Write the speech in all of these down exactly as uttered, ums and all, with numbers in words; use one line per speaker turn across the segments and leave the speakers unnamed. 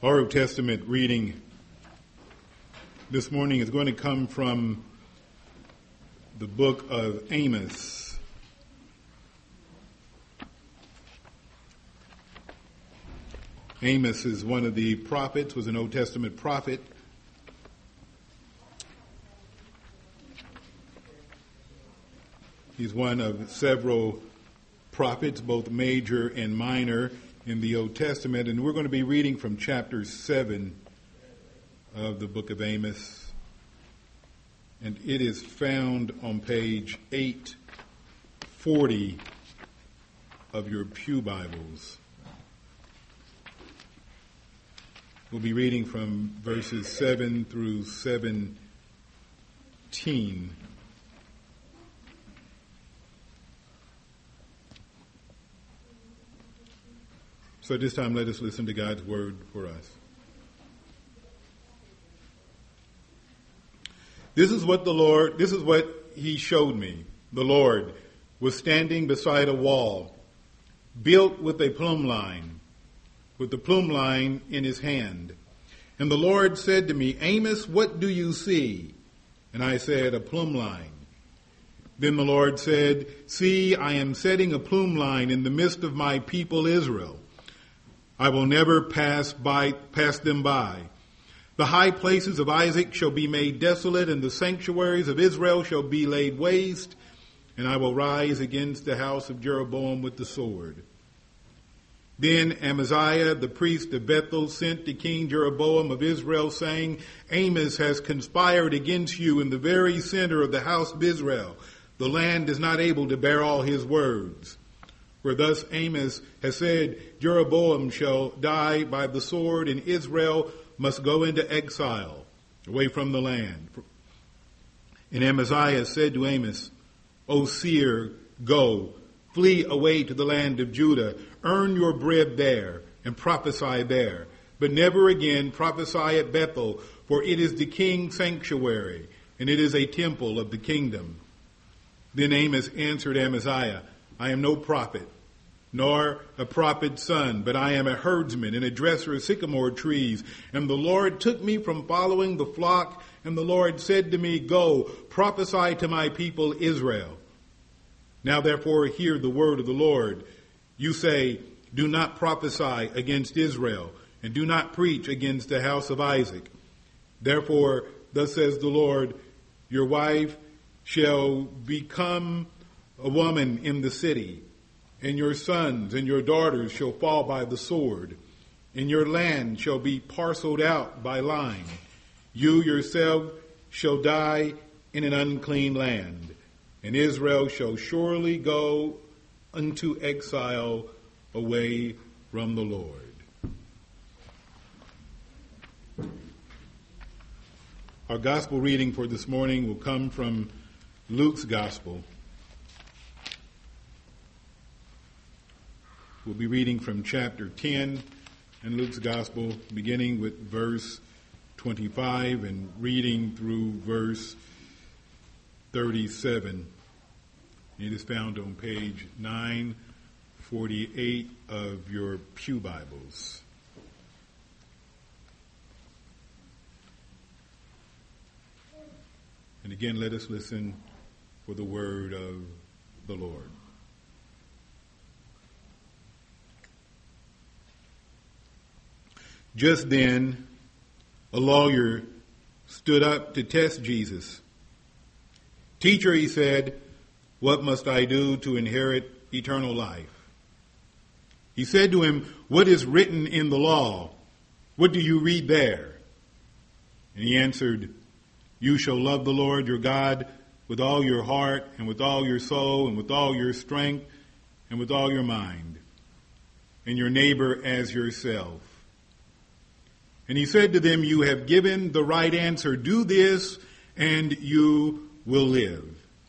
Our Old Testament reading this morning is going to come from the book of Amos. Amos is one of the prophets, was an Old Testament prophet. He's one of several prophets, both major and minor, in the Old Testament. And we're going to be reading from chapter seven of the book of Amos. And it is found on page eight forty of your pew Bibles. We'll be reading from verses seven through seventeen. So at this time, let us listen to God's word for us. This is what the Lord, this is what he showed me. The Lord was standing beside a wall, built with a plumb line, with the plumb line in his hand. And the Lord said to me, Amos, what do you see? And I said, a plumb line. Then the Lord said, see, I am setting a plumb line in the midst of my people Israel. I will never pass by, pass them by. The high places of Isaac shall be made desolate, and the sanctuaries of Israel shall be laid waste, and I will rise against the house of Jeroboam with the sword. Then Amaziah, the priest of Bethel, sent to King Jeroboam of Israel, saying, Amos has conspired against you in the very center of the house of Israel. The land is not able to bear all his words. For thus Amos has said, Jeroboam shall die by the sword, and Israel must go into exile, away from the land. And Amaziah said to Amos, O seer, go, flee away to the land of Judah, earn your bread there, and prophesy there. But never again prophesy at Bethel, for it is the king's sanctuary, and it is a temple of the kingdom. Then Amos answered Amaziah, I am no prophet, nor a prophet's son, but I am a herdsman and a dresser of sycamore trees. And the Lord took me from following the flock, and the Lord said to me, go, prophesy to my people Israel. Now therefore hear the word of the Lord. You say, do not prophesy against Israel, and do not preach against the house of Isaac. Therefore, thus says the Lord, your wife shall become a woman in the city, and your sons and your daughters shall fall by the sword, and your land shall be parceled out by line. You yourself shall die in an unclean land, and Israel shall surely go unto exile away from the Lord. Our gospel reading for this morning will come from Luke's gospel. We'll be reading from chapter ten in Luke's Gospel, beginning with verse twenty-five and reading through verse thirty-seven. It is found on page nine forty-eight of your pew Bibles. And again, let us listen for the word of the Lord. Just then, a lawyer stood up to test Jesus. Teacher, he said, what must I do to inherit eternal life? He said to him, what is written in the law? What do you read there? And he answered, you shall love the Lord your God with all your heart and with all your soul and with all your strength and with all your mind, and your neighbor as yourself. And he said to them, you have given the right answer. Do this and you will live.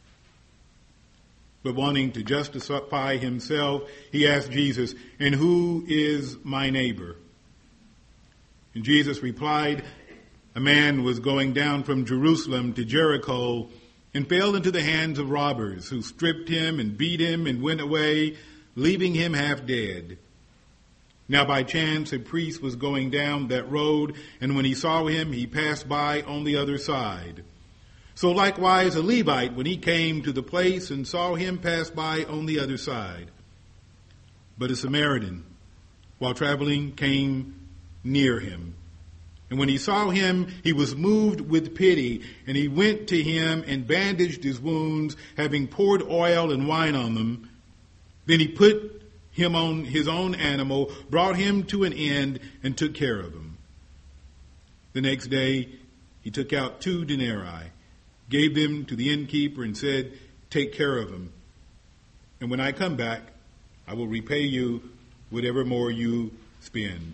But wanting to justify himself, he asked Jesus, and who is my neighbor? And Jesus replied, a man was going down from Jerusalem to Jericho and fell into the hands of robbers who stripped him and beat him and went away, leaving him half dead. Now by chance a priest was going down that road, and when he saw him, he passed by on the other side. So likewise a Levite, when he came to the place and saw him, passed by on the other side. But a Samaritan, while traveling, came near him. And when he saw him, he was moved with pity, and he went to him and bandaged his wounds, having poured oil and wine on them. Then he put him on his own animal, brought him to an inn, and took care of him. The next day he took out two denarii, gave them to the innkeeper, and said, "Take care of him, and when I come back, I will repay you whatever more you spend."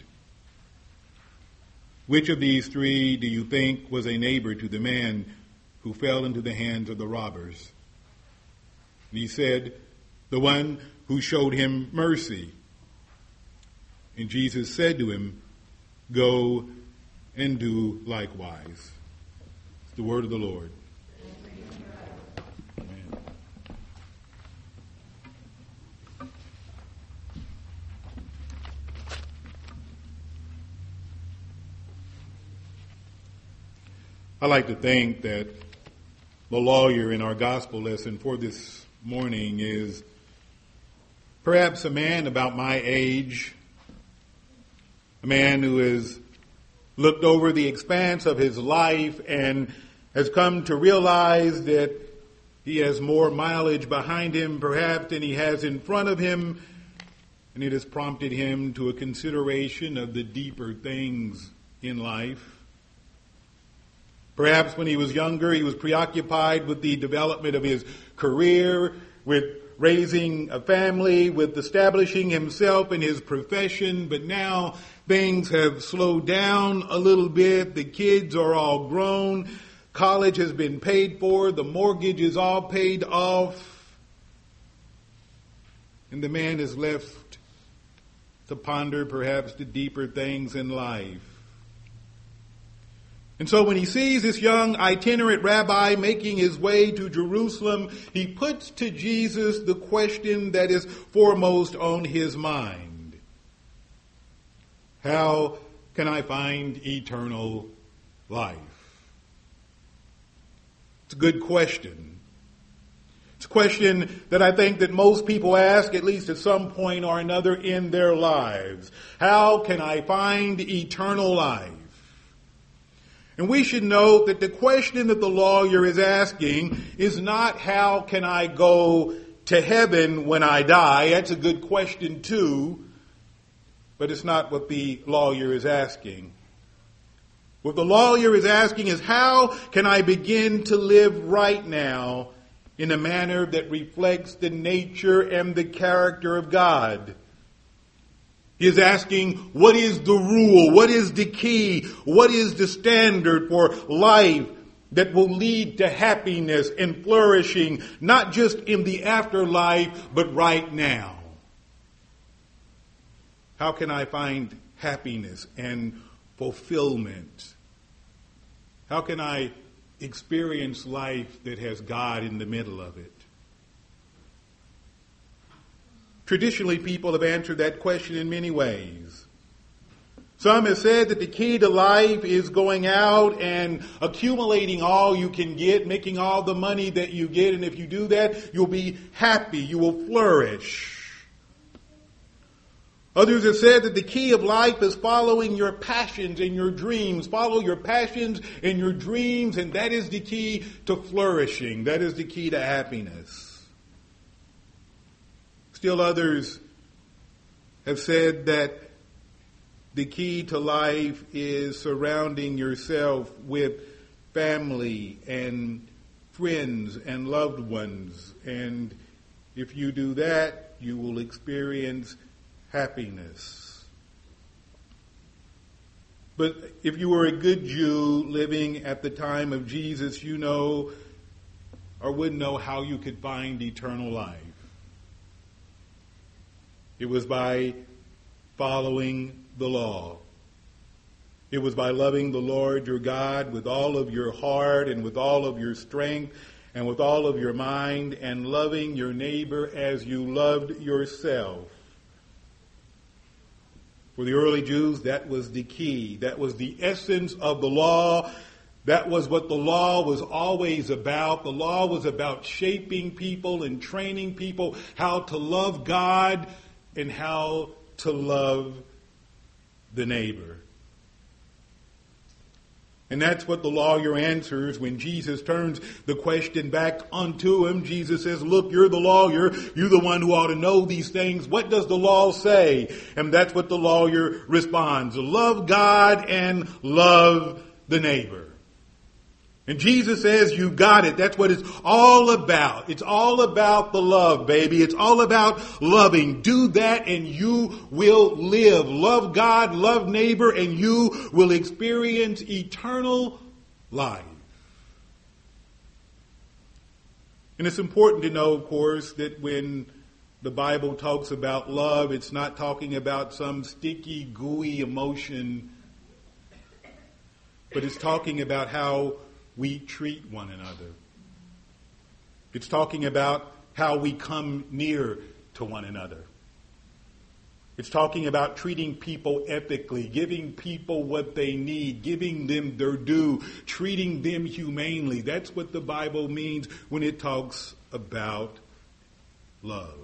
Which of these three do you think was a neighbor to the man who fell into the hands of the robbers? And he said, "The one who showed him mercy." And Jesus said to him, "Go and do likewise." It's the word of the Lord. Amen. I like to think that the lawyer in our gospel lesson for this morning is perhaps a man about my age, a man who has looked over the expanse of his life and has come to realize that he has more mileage behind him perhaps than he has in front of him, and it has prompted him to a consideration of the deeper things in life. Perhaps when he was younger, he was preoccupied with the development of his career, with raising a family, with establishing himself in his profession. But now things have slowed down a little bit. The kids are all grown. College has been paid for. The mortgage is all paid off. And the man is left to ponder perhaps the deeper things in life. And so when he sees this young itinerant rabbi making his way to Jerusalem, he puts to Jesus the question that is foremost on his mind. How can I find eternal life? It's a good question. It's a question that I think that most people ask at least at some point or another in their lives. How can I find eternal life? And we should note that the question that the lawyer is asking is not how can I go to heaven when I die. That's a good question too, but it's not what the lawyer is asking. What the lawyer is asking is how can I begin to live right now in a manner that reflects the nature and the character of God. He is asking, what is the rule? What is the key? What is the standard for life that will lead to happiness and flourishing, not just in the afterlife, but right now? How can I find happiness and fulfillment? How can I experience life that has God in the middle of it? Traditionally, people have answered that question in many ways. Some have said that the key to life is going out and accumulating all you can get, making all the money that you get, and if you do that, you'll be happy, you will flourish. Others have said that the key of life is following your passions and your dreams. Follow your passions and your dreams, and that is the key to flourishing. That is the key to happiness. Still others have said that the key to life is surrounding yourself with family and friends and loved ones. And if you do that, you will experience happiness. But if you were a good Jew living at the time of Jesus, you know or would know how you could find eternal life. It was by following the law. It was by loving the Lord your God with all of your heart and with all of your strength and with all of your mind, and loving your neighbor as you loved yourself. For the early Jews, that was the key. That was the essence of the law. That was what the law was always about. The law was about shaping people and training people how to love God and how to love the neighbor. And that's what the lawyer answers when Jesus turns the question back unto him. Jesus says, look, you're the lawyer. You're the one who ought to know these things. What does the law say? And that's what the lawyer responds. Love God and love the neighbor. And Jesus says, you got it. That's what it's all about. It's all about the love, baby. It's all about loving. Do that and you will live. Love God, love neighbor, and you will experience eternal life. And it's important to know, of course, that when the Bible talks about love, it's not talking about some sticky, gooey emotion, but it's talking about how we treat one another. It's talking about how we come near to one another. It's talking about treating people ethically, giving people what they need, giving them their due, treating them humanely. That's what the Bible means when it talks about love.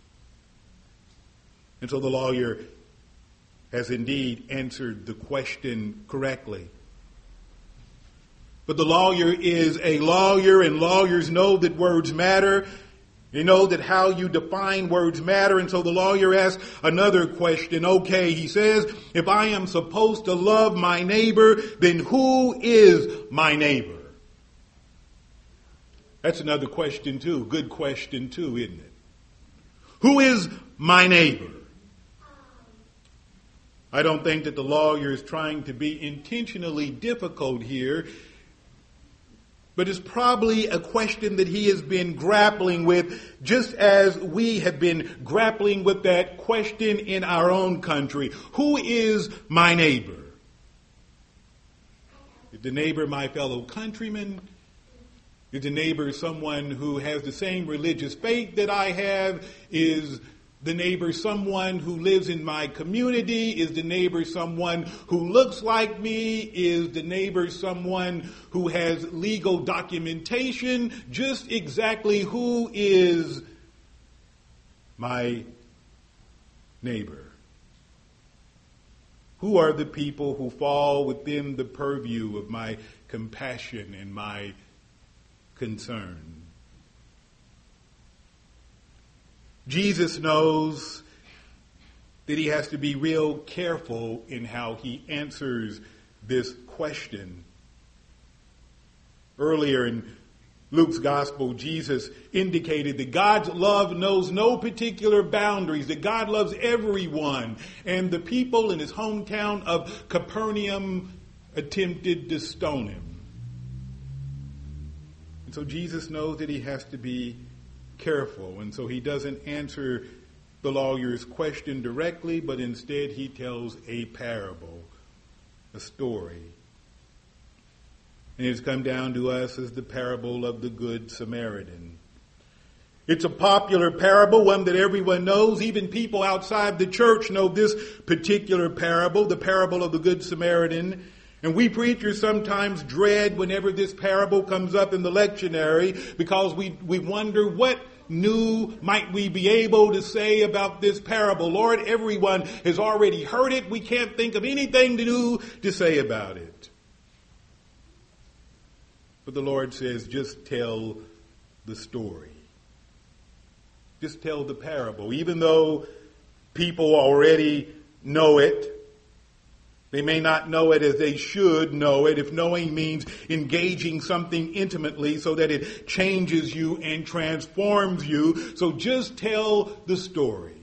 And so the lawyer has indeed answered the question correctly. But the lawyer is a lawyer, and lawyers know that words matter. They know that how you define words matter. And so the lawyer asks another question. Okay, he says, if I am supposed to love my neighbor, then who is my neighbor? That's another question too. Good question too, isn't it? Who is my neighbor? I don't think that the lawyer is trying to be intentionally difficult here. But it's probably a question that he has been grappling with, just as we have been grappling with that question in our own country. Who is my neighbor? Is the neighbor my fellow countryman? Is the neighbor someone who has the same religious faith that I have? Is the neighbor someone who lives in my community? Is the neighbor someone who looks like me? Is the neighbor someone who has legal documentation? Just exactly who is my neighbor? Who are the people who fall within the purview of my compassion and my concern? Jesus knows that he has to be real careful in how he answers this question. Earlier in Luke's gospel, Jesus indicated that God's love knows no particular boundaries, that God loves everyone. And the people in his hometown of Capernaum attempted to stone him. And so Jesus knows that he has to be careful, and so he doesn't answer the lawyer's question directly, but instead he tells a parable, a story. And it's come down to us as the parable of the Good Samaritan. It's a popular parable, one that everyone knows. Even people outside the church know this particular parable, the parable of the Good Samaritan. And we preachers sometimes dread whenever this parable comes up in the lectionary, because we, we wonder, what new might we be able to say about this parable? Lord, everyone has already heard it. We can't think of anything new to say about it. But the Lord says, just tell the story. Just tell the parable. Even though people already know it, they may not know it as they should know it, if knowing means engaging something intimately so that it changes you and transforms you. So just tell the story.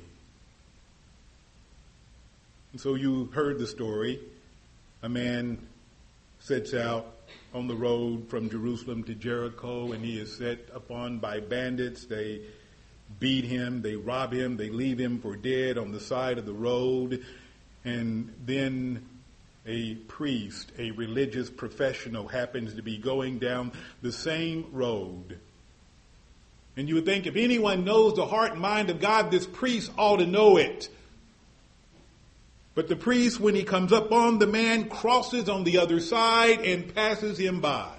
And so you heard the story. A man sets out on the road from Jerusalem to Jericho, and he is set upon by bandits. They beat him, they rob him, they leave him for dead on the side of the road. And then a priest, a religious professional, happens to be going down the same road. And you would think if anyone knows the heart and mind of God, this priest ought to know it. But the priest, when he comes up on the man, crosses on the other side and passes him by.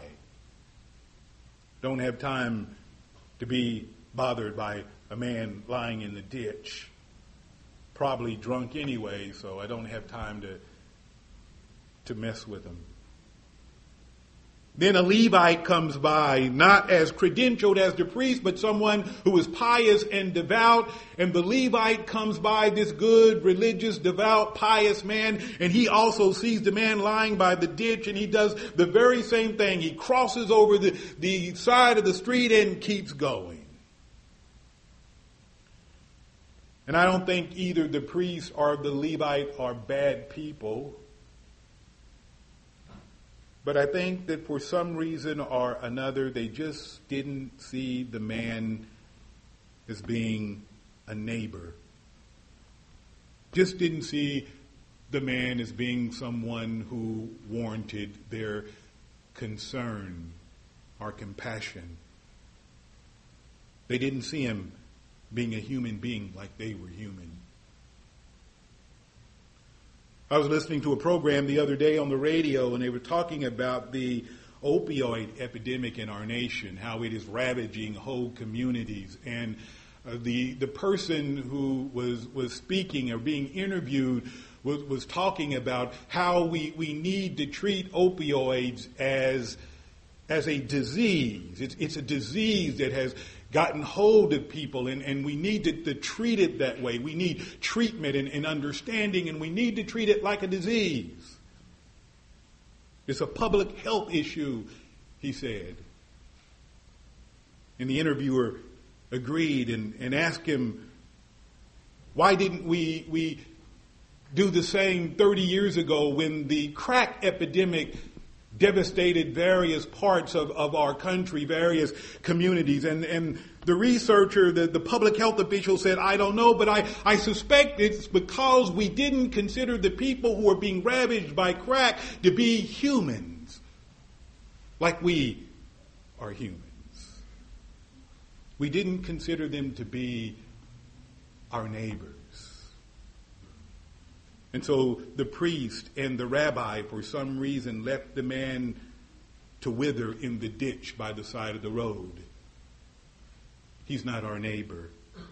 Don't have time to be bothered by a man lying in the ditch. Probably drunk anyway, so I don't have time to, to mess with him. Then a Levite comes by, not as credentialed as the priest, but someone who is pious and devout. And the Levite comes by, this good, religious, devout, pious man, and he also sees the man lying by the ditch, and he does the very same thing. He crosses over the, the side of the street and keeps going. And I don't think either the priest or the Levite are bad people. But I think that for some reason or another, they just didn't see the man as being a neighbor. Just didn't see the man as being someone who warranted their concern or compassion. They didn't see him being a human being like they were human. I was listening to a program the other day on the radio, and they were talking about the opioid epidemic in our nation, how it is ravaging whole communities. And uh, the the person who was, was speaking or being interviewed was, was talking about how we, we need to treat opioids as as a disease. It's, it's a disease that has gotten hold of people, and, and we need to, to treat it that way. We need treatment and, and understanding, and we need to treat it like a disease. It's a public health issue, he said. And the interviewer agreed and, and asked him, why didn't we, we do the same thirty years ago when the crack epidemic devastated various parts of, of our country, various communities. And, and the researcher, the, the public health official said, I don't know, but I, I suspect it's because we didn't consider the people who are being ravaged by crack to be humans, like we are humans. We didn't consider them to be our neighbors. And so the priest and the rabbi, for some reason, left the man to wither in the ditch by the side of the road. He's not our neighbor.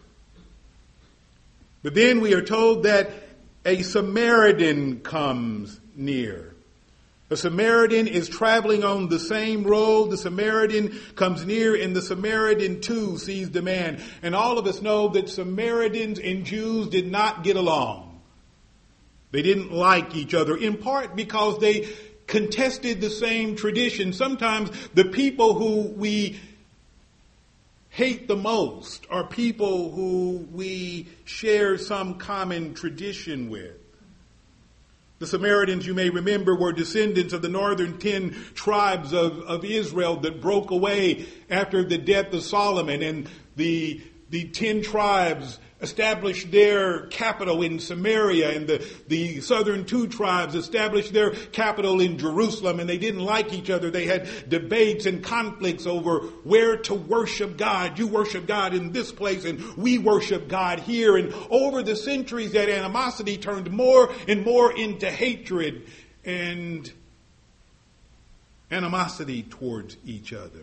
But then we are told that a Samaritan comes near. A Samaritan is traveling on the same road. The Samaritan comes near, and the Samaritan too sees the man. And all of us know that Samaritans and Jews did not get along. They didn't like each other, in part because they contested the same tradition. Sometimes the people who we hate the most are people who we share some common tradition with. The Samaritans, you may remember, were descendants of the northern ten tribes of, of Israel that broke away after the death of Solomon, and the the ten tribes established their capital in Samaria, and the, the southern two tribes established their capital in Jerusalem, and they didn't like each other. They had debates and conflicts over where to worship God. You worship God in this place, and we worship God here. And over the centuries, that animosity turned more and more into hatred and animosity towards each other.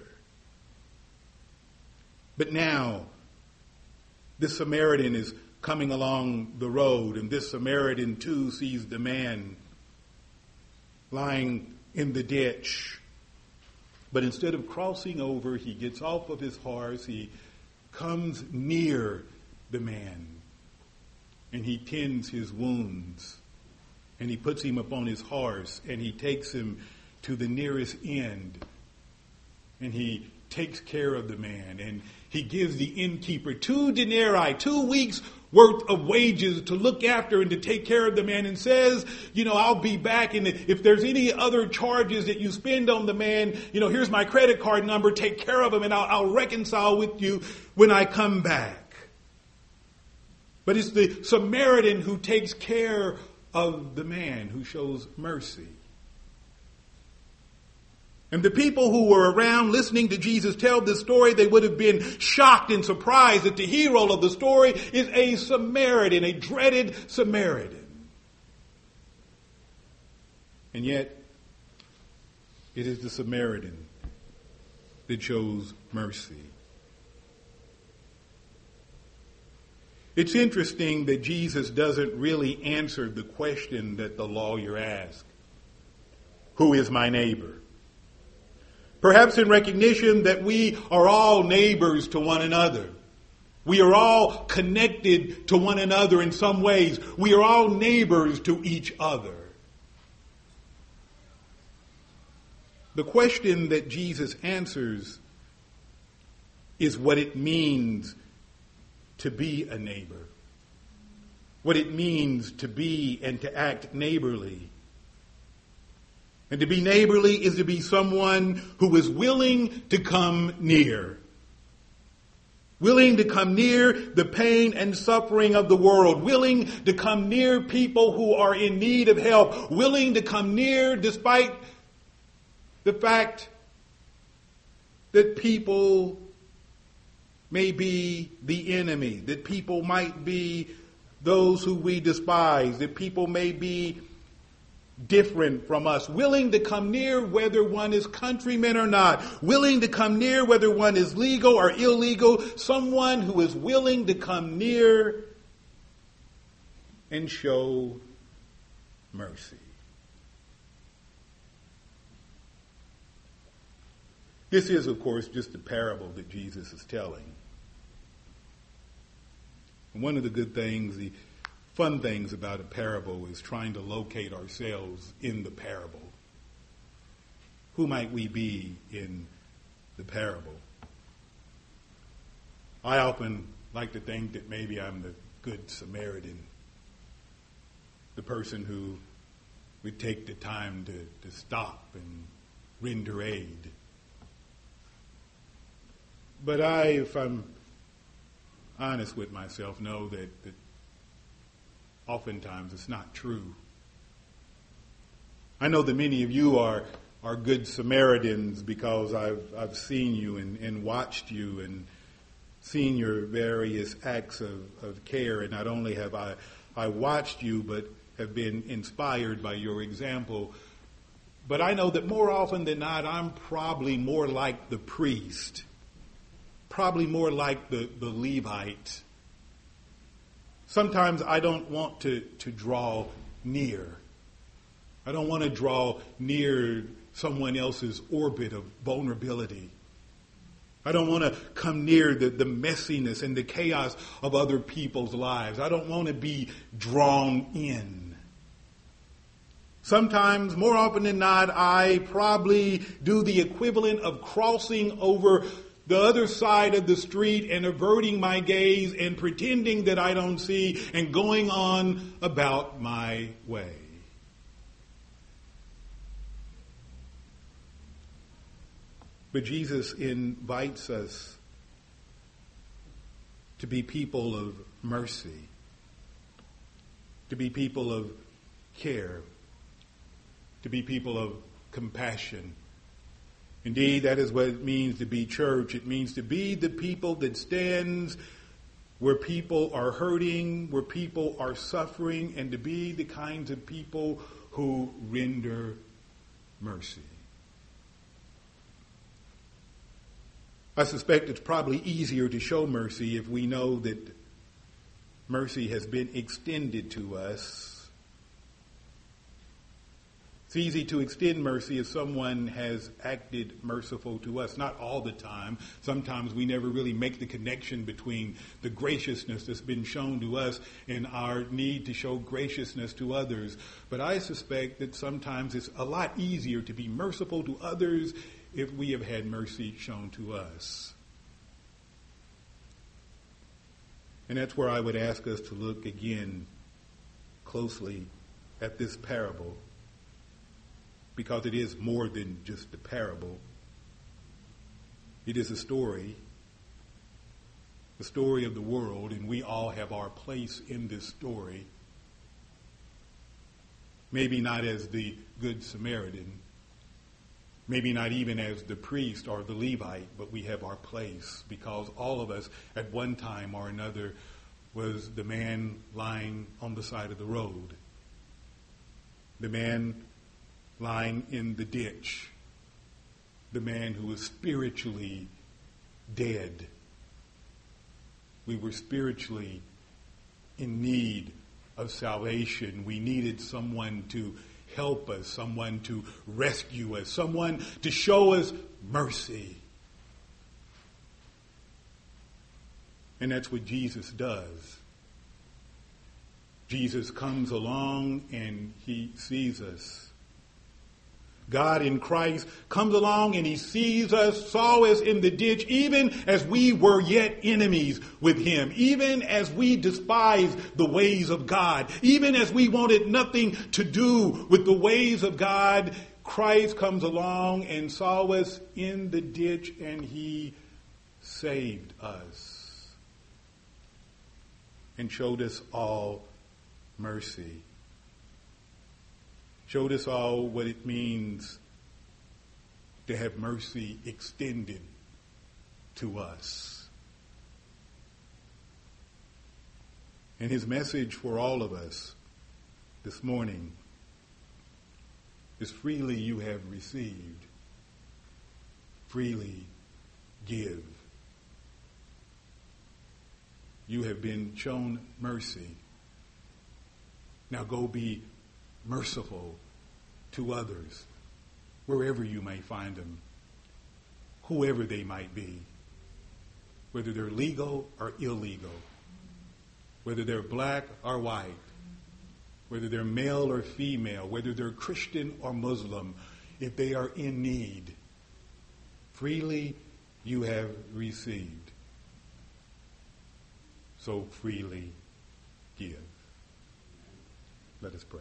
But now, this Samaritan is coming along the road, and this Samaritan too sees the man lying in the ditch. But instead of crossing over, he gets off of his horse, he comes near the man, and he tends his wounds, and he puts him upon his horse, and he takes him to the nearest inn, and he takes care of the man, and he gives the innkeeper two denarii, two weeks worth of wages to look after and to take care of the man, and says, you know, I'll be back, and if there's any other charges that you spend on the man, you know, here's my credit card number, take care of him, and I'll, I'll reconcile with you when I come back. But it's the Samaritan who takes care of the man, who shows mercy. And the people who were around listening to Jesus tell this story, they would have been shocked and surprised that the hero of the story is a Samaritan, a dreaded Samaritan. And yet, it is the Samaritan that shows mercy. It's interesting that Jesus doesn't really answer the question that the lawyer asked. Who is my neighbor? Perhaps in recognition that we are all neighbors to one another. We are all connected to one another in some ways. We are all neighbors to each other. The question that Jesus answers is what it means to be a neighbor. What it means to be and to act neighborly. And to be neighborly is to be someone who is willing to come near. Willing to come near the pain and suffering of the world. Willing to come near people who are in need of help. Willing to come near despite the fact that people may be the enemy, that people might be those who we despise, that people may be different from us, willing to come near whether one is countryman or not, willing to come near whether one is legal or illegal, someone who is willing to come near and show mercy. This is, of course, just a parable that Jesus is telling. And one of the good things, the fun things about a parable is trying to locate ourselves in the parable. Who might we be in the parable? I often like to think that maybe I'm the Good Samaritan, the person who would take the time to, to stop and render aid. But I, if I'm honest with myself, know that, that oftentimes it's not true. I know that many of you are, are good Samaritans because I've, I've seen you and, and watched you and seen your various acts of, of care. And not only have I, I watched you, but have been inspired by your example. But I know that more often than not, I'm probably more like the priest. Probably more like the, the Levite. Sometimes I don't want to, to draw near. I don't want to draw near someone else's orbit of vulnerability. I don't want to come near the, the messiness and the chaos of other people's lives. I don't want to be drawn in. Sometimes, more often than not, I probably do the equivalent of crossing over the other side of the street and averting my gaze and pretending that I don't see and going on about my way. But Jesus invites us to be people of mercy, to be people of care, to be people of compassion. Indeed, that is what it means to be church. It means to be the people that stands where people are hurting, where people are suffering, and to be the kinds of people who render mercy. I suspect it's probably easier to show mercy if we know that mercy has been extended to us. It's easy to extend mercy if someone has acted merciful to us. Not all the time. Sometimes we never really make the connection between the graciousness that's been shown to us and our need to show graciousness to others. But I suspect that sometimes it's a lot easier to be merciful to others if we have had mercy shown to us. And that's where I would ask us to look again closely at this parable. Because it is more than just a parable. It is a story, the story of the world, and we all have our place in this story. Maybe not as the Good Samaritan, maybe not even as the priest or the Levite, but we have our place because all of us at one time or another was the man lying on the side of the road, the man lying in the ditch, the man who was spiritually dead. We were spiritually in need of salvation. We needed someone to help us, someone to rescue us, someone to show us mercy. And that's what Jesus does. Jesus comes along and he sees us. God in Christ comes along and he sees us, saw us in the ditch, even as we were yet enemies with him, even as we despised the ways of God, even as we wanted nothing to do with the ways of God. Christ comes along and saw us in the ditch and he saved us and showed us all mercy. Showed us all what it means to have mercy extended to us. And his message for all of us this morning is freely you have received, freely give. You have been shown mercy. Now go be merciful to others, wherever you may find them, whoever they might be, whether they're legal or illegal, whether they're black or white, whether they're male or female, whether they're Christian or Muslim, if they are in need, freely you have received, so freely give. Let us pray.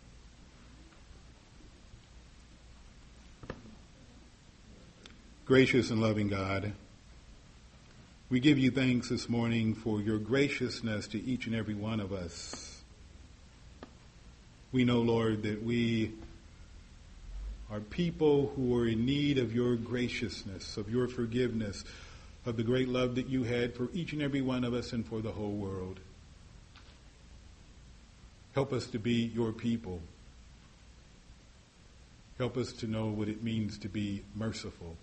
Gracious and loving God, we give you thanks this morning for your graciousness to each and every one of us. We know, Lord, that we are people who are in need of your graciousness, of your forgiveness, of the great love that you had for each and every one of us and for the whole world. Help us to be your people. Help us to know what it means to be merciful.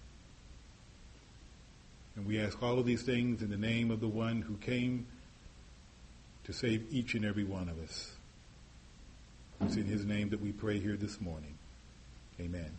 And we ask all of these things in the name of the one who came to save each and every one of us. It's in his name that we pray here this morning. Amen.